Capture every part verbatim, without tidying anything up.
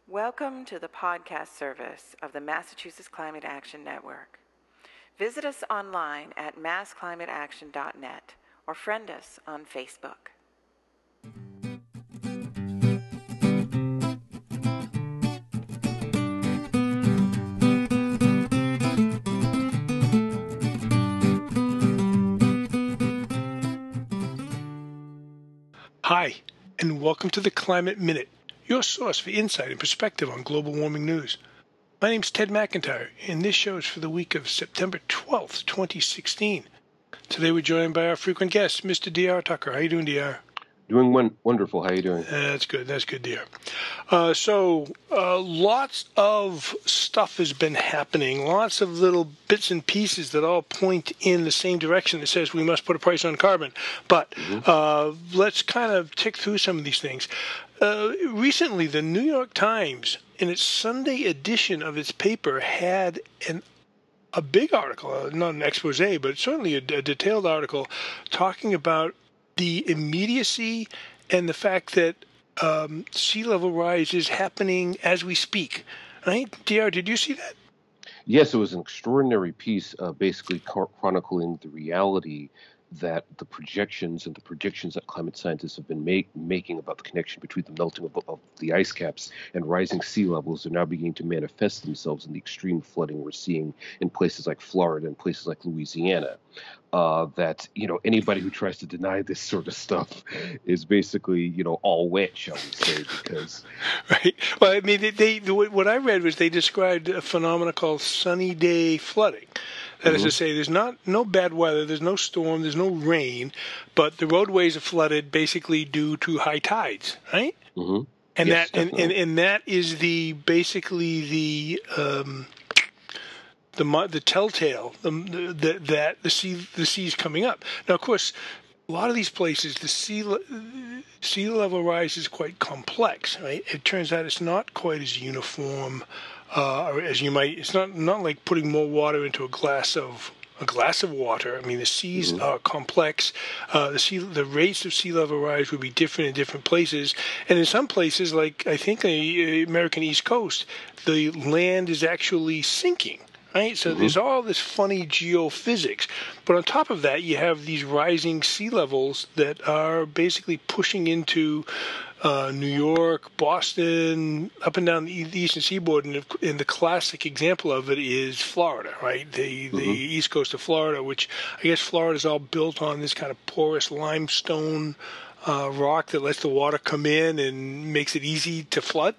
Welcome to the podcast service of the Massachusetts Climate Action Network. Visit us online at mass climate action dot net or friend us on Facebook. Hi, and welcome to the Climate Minute, your source for insight and perspective on global warming news. My name's Ted McIntyre, and this show is for the week of September twelfth, twenty sixteen. Today we're joined by our frequent guest, Mister D R Tucker. How you doing, D R? Doing one, wonderful. How you doing? Uh, that's good. That's good, D R. Uh, so, uh, lots of stuff has been happening, lots of little bits and pieces that all point in the same direction that says we must put a price on carbon. But mm-hmm. uh, let's kind of tick through some of these things. Uh, recently, the New York Times, in its Sunday edition of its paper, had an a big article, uh, not an expose, but certainly a, a detailed article talking about the immediacy and the fact that um, sea level rise is happening as we speak. Right? D R, did you see that? Yes, it was an extraordinary piece, uh, basically chronicling the reality that the projections and the predictions that climate scientists have been make, making about the connection between the melting of, of the ice caps and rising sea levels are now beginning to manifest themselves in the extreme flooding we're seeing in places like Florida and places like Louisiana. Uh, that, you know, anybody who tries to deny this sort of stuff is basically, you know, all wet, shall we say, because... Right. Well, I mean, they, they what I read was they described a phenomenon called sunny day flooding. That mm-hmm. is to say, there's not no bad weather, there's no storm, there's no rain, but the roadways are flooded basically due to high tides, right? Mm-hmm. And yes, that and, and, and that is the basically the um, the the telltale the, the, that the sea the sea's coming up. Now, of course, a lot of these places the sea sea level rise is quite complex, right? It turns out it's not quite as uniform. Uh, or as you might, it's not, not like putting more water into a glass of a glass of water. I mean, the seas mm-hmm. are complex. Uh, the sea, the rates of sea level rise would be different in different places, and in some places, like I think the American East Coast, the land is actually sinking. Right, so mm-hmm. there's all this funny geophysics, but on top of that, you have these rising sea levels that are basically pushing into Uh, New York, Boston, up and down the eastern seaboard, and, and the classic example of it is Florida, right? The the mm-hmm. east coast of Florida, which I guess Florida is all built on this kind of porous limestone uh, rock that lets the water come in and makes it easy to flood.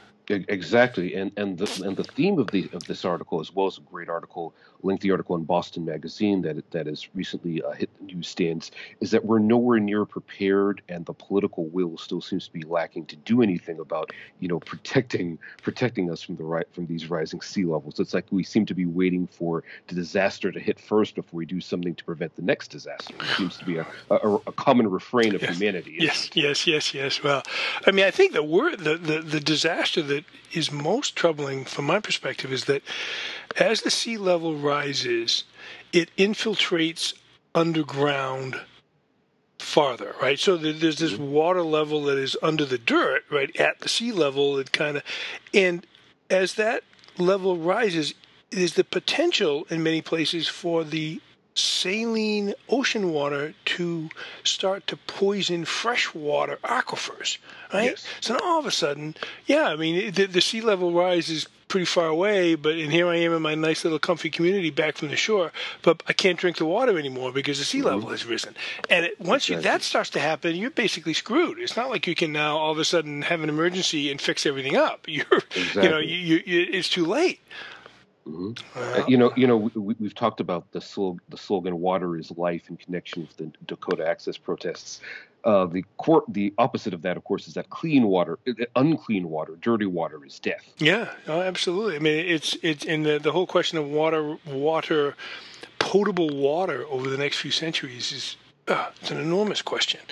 Exactly, and and the and the theme of the of this article, as well as a great article, lengthy article in Boston Magazine that that has recently uh, hit the newsstands, is that we're nowhere near prepared, and the political will still seems to be lacking to do anything about, you know, protecting protecting us from the right from these rising sea levels. It's like we seem to be waiting for the disaster to hit first before we do something to prevent the next disaster. It seems to be a a, a common refrain of yes. humanity. Yes, yes, yes, yes. Well, I mean, I think the word the, the the disaster that is most troubling from my perspective is that as the sea level rises, it infiltrates underground farther, right? So there's this water level that is under the dirt, right, at the sea level. It kind of, and as that level rises, there's the potential in many places for the saline ocean water to start to poison freshwater aquifers, right? Yes. So now all of a sudden, yeah, I mean, the, the sea level rise is pretty far away, but and here I am in my nice little comfy community back from the shore, but I can't drink the water anymore because the sea level mm-hmm. has risen. And it, once exactly. you, that starts to happen, you're basically screwed. It's not like you can now all of a sudden have an emergency and fix everything up. You're, exactly. you know, you, you, you, it's too late. Mm-hmm. Uh, you know, you know, we, we've talked about the slogan, the slogan "Water is life" in connection with the Dakota Access protests. Uh, the court, the opposite of that, of course, is that clean water, unclean water, dirty water is death. Yeah, oh, absolutely. I mean, it's it's in the the whole question of water, water, potable water over the next few centuries is uh, it's an enormous question.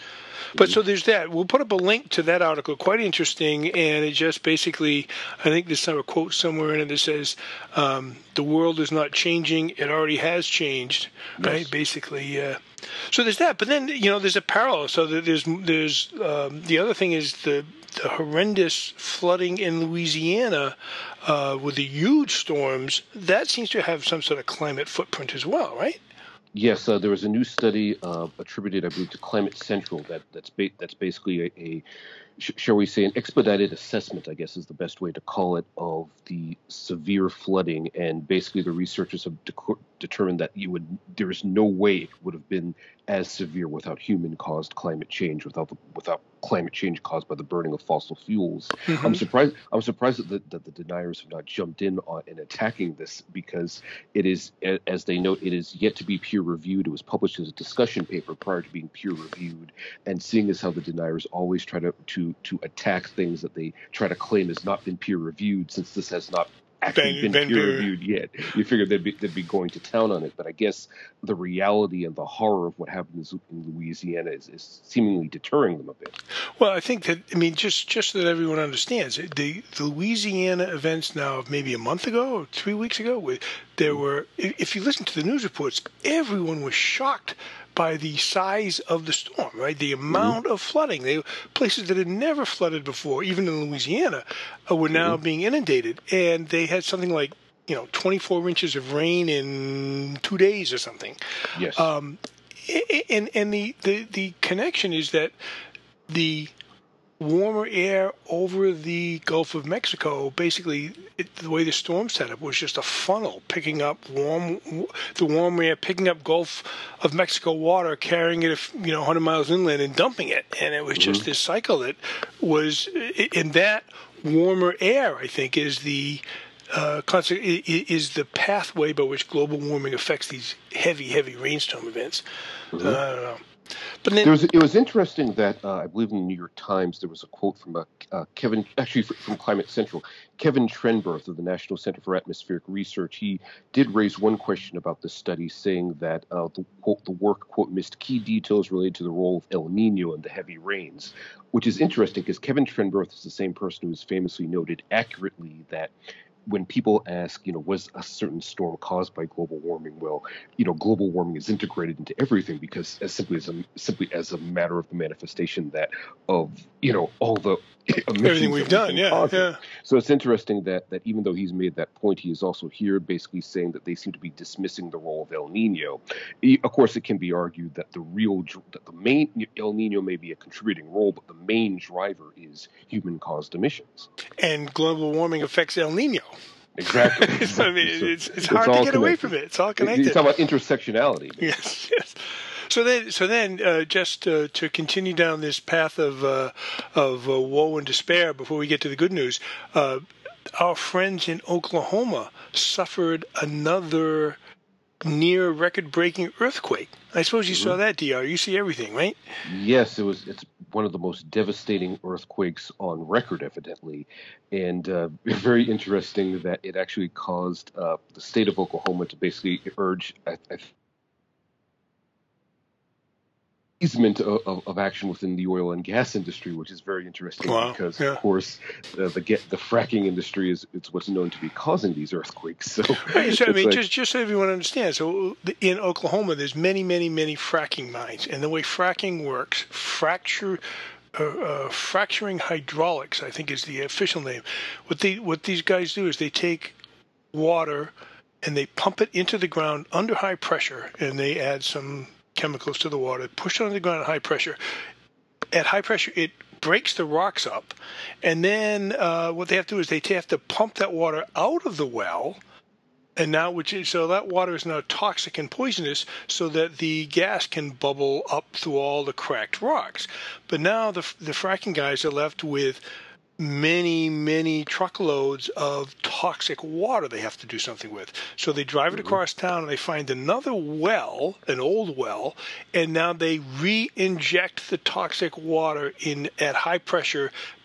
But so there's that. We'll put up a link to that article. Quite interesting, and it just basically, I think there's some a quote somewhere in it that says, um, "The world is not changing; it already has changed." Yes. Right? Basically, uh, so there's that. But then you know, there's a parallel. So there's there's um, the other thing is the the horrendous flooding in Louisiana uh, with the huge storms. That seems to have some sort of climate footprint as well, right? Yes, uh, there was a new study uh, attributed, I believe, to Climate Central that that's ba- that's basically a, a sh- shall we say, an expedited assessment, I guess is the best way to call it, of the severe flooding. And basically, the researchers have de- determined that you would there is no way it would have been as severe without human-caused climate change, without the, without climate change caused by the burning of fossil fuels. Mm-hmm. I'm surprised. I'm surprised that the, that the deniers have not jumped in on in attacking this, because it is, as they note, it is yet to be peer reviewed. It was published as a discussion paper prior to being peer reviewed. And seeing as how the deniers always try to to to attack things that they try to claim has not been peer reviewed, since this has not actually been, been peer reviewed yet, you figured they'd be, they'd be going to town on it. But I guess the reality and the horror of what happened in Louisiana is, is seemingly deterring them a bit. Well, I think that, I mean, just, just so that everyone understands, the, the Louisiana events now of maybe a month ago or three weeks ago, there were, if you listen to the news reports, everyone was shocked by the size of the storm, right? The amount mm-hmm. of flooding. They, places that had never flooded before, even in Louisiana, uh, were now mm-hmm. being inundated. And they had something like, you know, twenty-four inches of rain in two days or something. Yes. Um, and and the, the, the connection is that the warmer air over the Gulf of Mexico, basically it, the way the storm set up was just a funnel picking up warm, the warm air, picking up Gulf of Mexico water, carrying it, you know, one hundred miles inland and dumping it. And it was mm-hmm. just this cycle that was, in that warmer air, I think, is the uh, is the pathway by which global warming affects these heavy, heavy rainstorm events. Mm-hmm. Uh, I don't know. But then, there was, it was interesting that uh, I believe in the New York Times there was a quote from uh, uh, Kevin, actually from Climate Central, Kevin Trenberth of the National Center for Atmospheric Research. He did raise one question about the study, saying that uh, the, quote, the work, quote, missed key details related to the role of El Nino and the heavy rains, which is interesting because Kevin Trenberth is the same person who has famously noted accurately that when people ask, you know, was a certain storm caused by global warming? Well, you know, global warming is integrated into everything because as simply as a simply as a matter of the manifestation that of, you know, all the everything we've done. Yeah, causing. yeah. So it's interesting that that even though he's made that point, he is also here basically saying that they seem to be dismissing the role of El Nino. He, of course, it can be argued that the real, that the main El Nino may be a contributing role, but the main driver is human-caused emissions. And global warming affects El Nino. Exactly. exactly. I mean, so it's, it's hard it's to get connected. away from it. It's all connected. You talk about intersectionality. Yes, yes. So then, so then, uh, just uh, to continue down this path of uh, of uh, woe and despair, before we get to the good news, uh, our friends in Oklahoma suffered another near record-breaking earthquake. I suppose you mm-hmm. saw that, D R. You see everything, right? Yes, it was. It's one of the most devastating earthquakes on record, evidently, and uh, very interesting that it actually caused uh, the state of Oklahoma to basically urge, I, I easement of, of, of action within the oil and gas industry, which is very interesting wow. because, yeah. of course, uh, the get, the fracking industry is it's what's known to be causing these earthquakes. So, right, so I mean, like, just just so everyone understands, so in Oklahoma, there's many, many, many fracking mines, and the way fracking works, fracture. Uh, uh, fracturing hydraulics, I think, is the official name. What they what these guys do is they take water and they pump it into the ground under high pressure, and they add some chemicals to the water, push it on the ground at high pressure. At high pressure, it breaks the rocks up, and then uh, what they have to do is they have to pump that water out of the well, and now which is, so that water is now toxic and poisonous, so that the gas can bubble up through all the cracked rocks. But now the the fracking guys are left with many, many truckloads of toxic water they have to do something with. So they drive it across town and they find another well, an old well, and now they re-inject the toxic water in at high pressure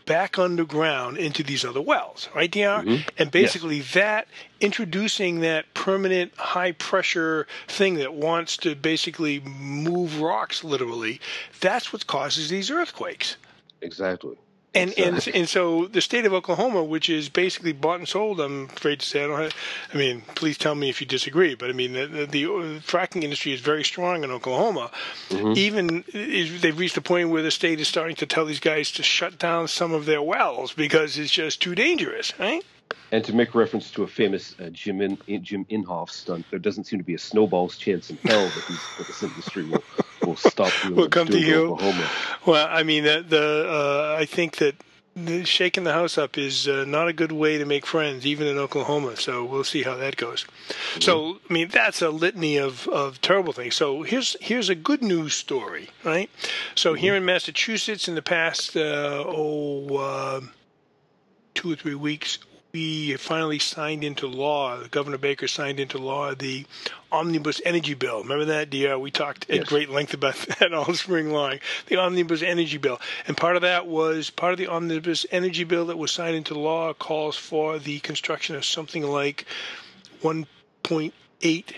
back underground into these other wells, right, D R? Mm-hmm. And basically yes. that, introducing that permanent high-pressure thing that wants to basically move rocks, literally, that's what causes these earthquakes. Exactly. And, exactly. and and so the state of Oklahoma, which is basically bought and sold, I'm afraid to say, I don't have, I mean, please tell me if you disagree, but I mean, the, the, the fracking industry is very strong in Oklahoma. Mm-hmm. Even is, they've reached a point where the state is starting to tell these guys to shut down some of their wells because it's just too dangerous, right? And to make reference to a famous uh, Jim in, Jim Inhofe stunt, there doesn't seem to be a snowball's chance in hell that, these, that this industry will, will stop doing will come to you. Oklahoma. Well, I mean, the, the uh, I think that the shaking the house up is uh, not a good way to make friends, even in Oklahoma. So we'll see how that goes. Mm-hmm. So, I mean, that's a litany of, of terrible things. So here's here's a good news story, right? So mm-hmm. here in Massachusetts, in the past, uh, oh, uh, two or three weeks, we finally signed into law, Governor Baker signed into law the Omnibus Energy Bill. Remember that, D R? We talked at yes. great length about that all spring long. The Omnibus Energy Bill. And part of that was, part of the Omnibus Energy Bill that was signed into law calls for the construction of something like one point eight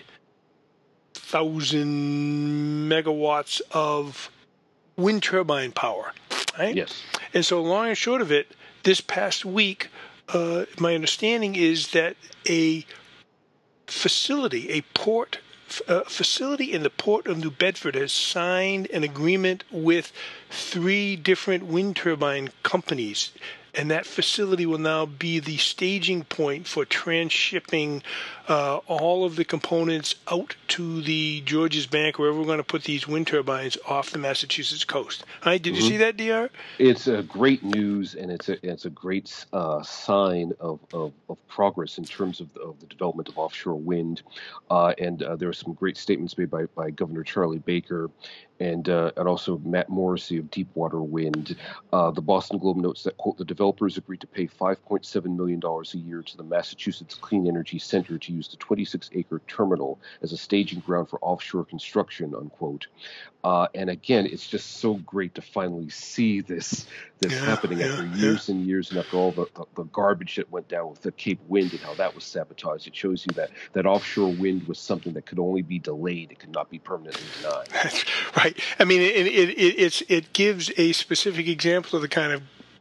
thousand megawatts of wind turbine power, right? Yes. And so long and short of it, this past week, Uh, my understanding is that a facility, a port uh, facility in the port of New Bedford has signed an agreement with three different wind turbine companies. And that facility will now be the staging point for transshipping uh, all of the components out to the Georges Bank, wherever we're going to put these wind turbines off the Massachusetts coast. All right, did mm-hmm. you see that, D R? It's a great news, and it's a it's a great uh, sign of, of, of progress in terms of the, of the development of offshore wind. Uh, and uh, there were some great statements made by, by Governor Charlie Baker and uh, and also Matt Morrissey of Deepwater Wind. Uh, the Boston Globe notes that, quote, the developers agreed to pay five point seven million dollars a year to the Massachusetts Clean Energy Center to use the twenty-six acre terminal as a staging ground for offshore construction, unquote. Uh, and again, it's just so great to finally see this this yeah, happening yeah, after years yeah. and years, and after all the, the, the garbage that went down with the Cape Wind and how that was sabotaged. It shows you that, that offshore wind was something that could only be delayed. It could not be permanently denied. That's right. I mean, it, it, it, it's, it gives a specific example of the kind of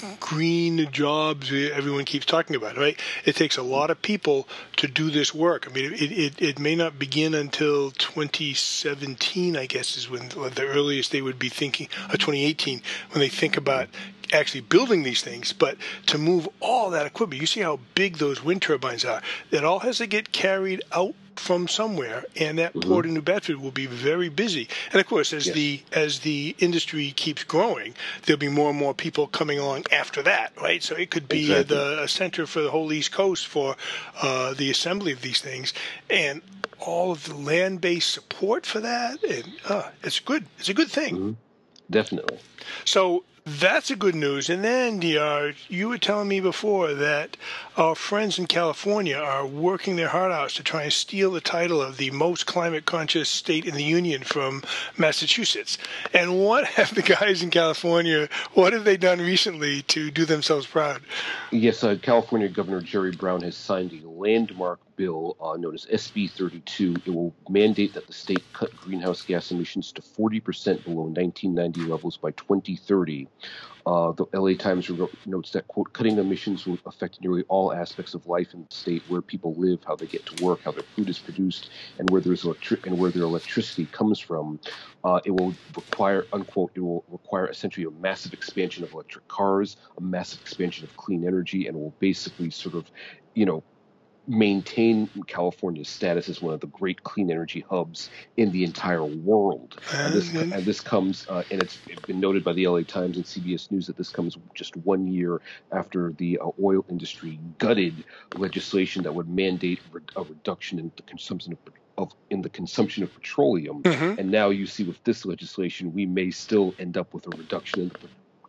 green jobs everyone keeps talking about, right? It takes a lot of people to do this work. I mean, it it, it may not begin until twenty seventeen, I guess, is when the earliest they would be thinking, or twenty eighteen, when they think about actually building these things. But to move all that equipment, you see how big those wind turbines are. It all has to get carried out from somewhere, and that mm-hmm. port in New Bedford will be very busy. And of course, as yes. the as the industry keeps growing, there'll be more and more people coming along after that, right? So it could be exactly. the a center for the whole East Coast for uh, the assembly of these things, and all of the land-based support for that. And uh, it's good. It's a good thing. Mm-hmm. Definitely. So that's a good news. And then, D R, you were telling me before that our friends in California are working their heart out to try and steal the title of the most climate-conscious state in the union from Massachusetts. And what have the guys in California, what have they done recently to do themselves proud? Yes, uh, California Governor Jerry Brown has signed a landmark bill uh, known as S B thirty-two. It will mandate that the state cut greenhouse gas emissions to forty percent below nineteen ninety levels by twenty thirty. Uh, the L A Times notes that, quote, cutting emissions will affect nearly all aspects of life in the state, where people live, how they get to work, how their food is produced, and where there's electric and where their electricity comes from. Uh, it will require, unquote, it will require essentially a massive expansion of electric cars, a massive expansion of clean energy, and will basically sort of, you know, maintain California's status as one of the great clean energy hubs in the entire world. And this, and this comes, uh, and it's been noted by the L A Times and C B S News that this comes just one year after the uh, oil industry gutted legislation that would mandate re- a reduction in the consumption of Of, in the consumption of petroleum. Mm-hmm. And now you see with this legislation, we may still end up with a reduction in the,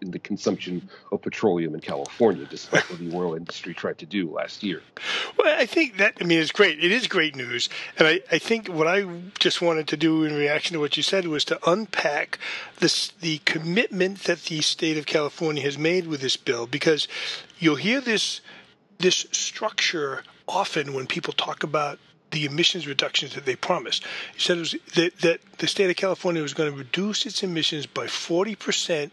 in the consumption of petroleum in California, despite what the oil industry tried to do last year. Well, I think that, I mean, it's great. It is great news. And I, I think what I just wanted to do in reaction to what you said was to unpack this, the commitment that the state of California has made with this bill, because you'll hear this this structure often when people talk about the emissions reductions that they promised. He said it was that, that the state of California was going to reduce its emissions by forty percent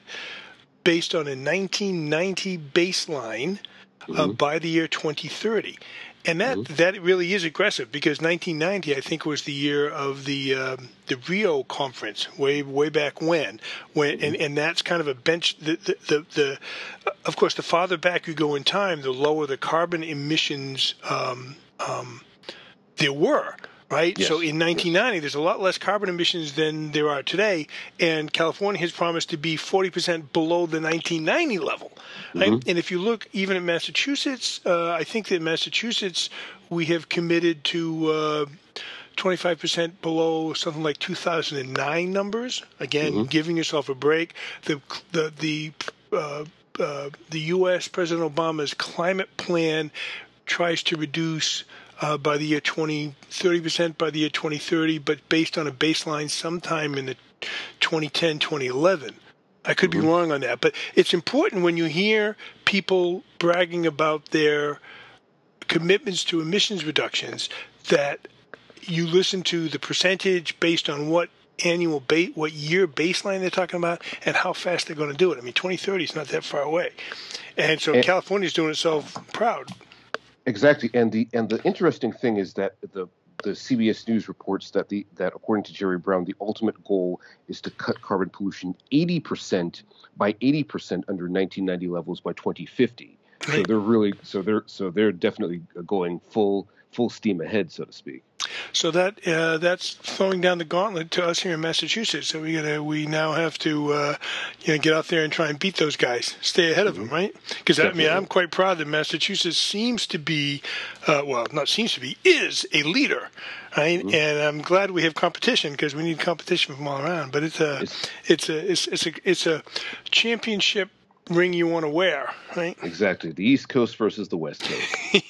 based on a nineteen ninety baseline uh, mm-hmm. by the year twenty thirty. And that, mm-hmm. that really is aggressive, because nineteen ninety, I think, was the year of the um, the Rio conference, way way back when. When mm-hmm. and, and that's kind of a bench. The, the, the, the of course, the farther back you go in time, the lower the carbon emissions um, um, there were. Right? Yes. So in nineteen ninety, there's a lot less carbon emissions than there are today, and California has promised to be forty percent below the nineteen ninety level. Right? Mm-hmm. And if you look even at Massachusetts, uh, I think that in Massachusetts we have committed to uh, twenty-five percent below something like two thousand nine numbers. Again, mm-hmm. giving yourself a break. The the the uh, uh, the U S President Obama's climate plan tries to reduce Uh, by the year twenty, thirty percent by the year twenty thirty, but based on a baseline sometime in the twenty ten, twenty eleven. I could mm-hmm. be wrong on that, but it's important when you hear people bragging about their commitments to emissions reductions that you listen to the percentage based on what annual ba- what year baseline they're talking about and how fast they're going to do it. I mean, twenty thirty is not that far away. And so and- California's doing itself proud. Exactly, and the and the interesting thing is that the the C B S News reports that the that according to Jerry Brown, the ultimate goal is to cut carbon pollution eighty percent by eighty percent under nineteen ninety levels by twenty fifty. Right. So they're really so they're so they're definitely going full full steam ahead, so to speak. So that uh, that's throwing down the gauntlet to us here in Massachusetts. So we gotta we now have to uh, you know get out there and try and beat those guys, stay ahead of mm-hmm. them, right? Because I mean I'm quite proud that Massachusetts seems to be, uh, well, not seems to be, is a leader, right? Mm-hmm. And I'm glad we have competition, because we need competition from all around. But it's a it's, it's a it's, it's a it's a championship ring you want to wear, right? Exactly, the East Coast versus the West Coast.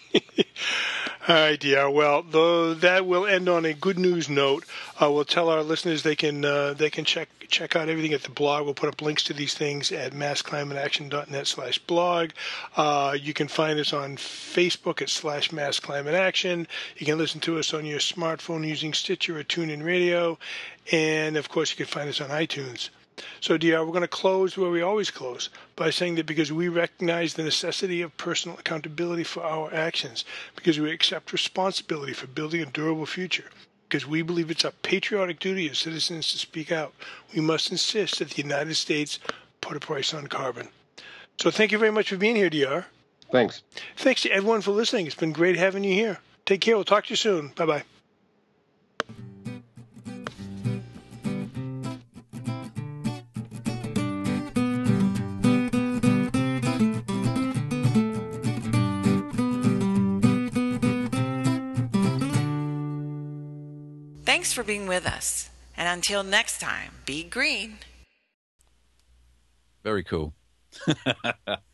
All right, D R. Well, though that will end on a good news note. Uh, we'll tell our listeners they can uh, they can check check out everything at the blog. We'll put up links to these things at massclimateaction.net slash blog. Uh, you can find us on Facebook at slash massclimateaction. You can listen to us on your smartphone using Stitcher or TuneIn Radio, and of course you can find us on iTunes. So, D R, we're going to close where we always close, by saying that because we recognize the necessity of personal accountability for our actions, because we accept responsibility for building a durable future, because we believe it's our patriotic duty as citizens to speak out, we must insist that the United States put a price on carbon. So thank you very much for being here, D R. Thanks. Thanks to everyone for listening. It's been great having you here. Take care. We'll talk to you soon. Bye-bye. Thanks for being with us. And until next time, be green. Very cool.